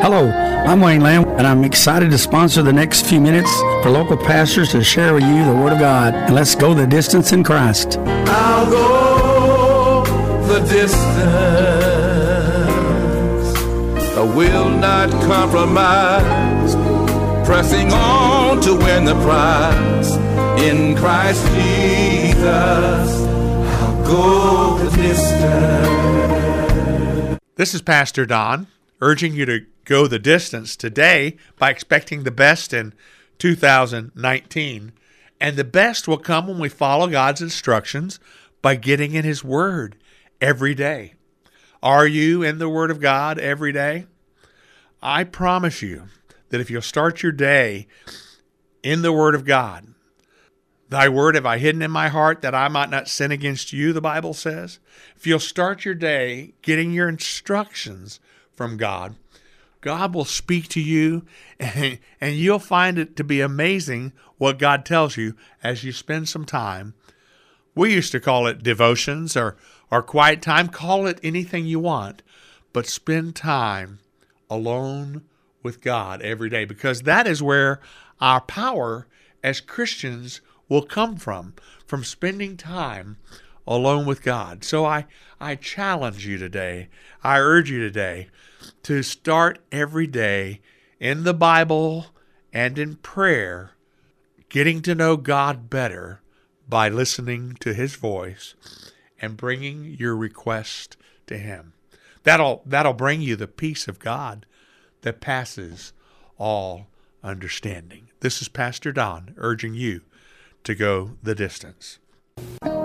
Hello, I'm Wayne Lamb, and I'm excited to sponsor the next few minutes for local pastors to share with you the Word of God. And let's go the distance in Christ. I'll go the distance. I will not compromise. Pressing on to win the prize. In Christ Jesus, I'll go the distance. This is Pastor Don, urging you to go the distance today by expecting the best in 2019. And the best will come when we follow God's instructions by getting in His Word every day. Are you in the Word of God every day? I promise you that if you'll start your day in the Word of God, Thy word have I hidden in my heart that I might not sin against you, the Bible says. If you'll start your day getting your instructions from God, God will speak to you, and you'll find it to be amazing what God tells you as you spend some time. We used to call it devotions or quiet time. Call it anything you want, but spend time alone with God every day, because that is where our power as Christians will come from spending time alone with God. So I challenge you today, I urge you today to start every day in the Bible and in prayer, getting to know God better by listening to His voice and bringing your request to Him. That'll bring you the peace of God that passes all understanding. This is Pastor Don urging you to go the distance.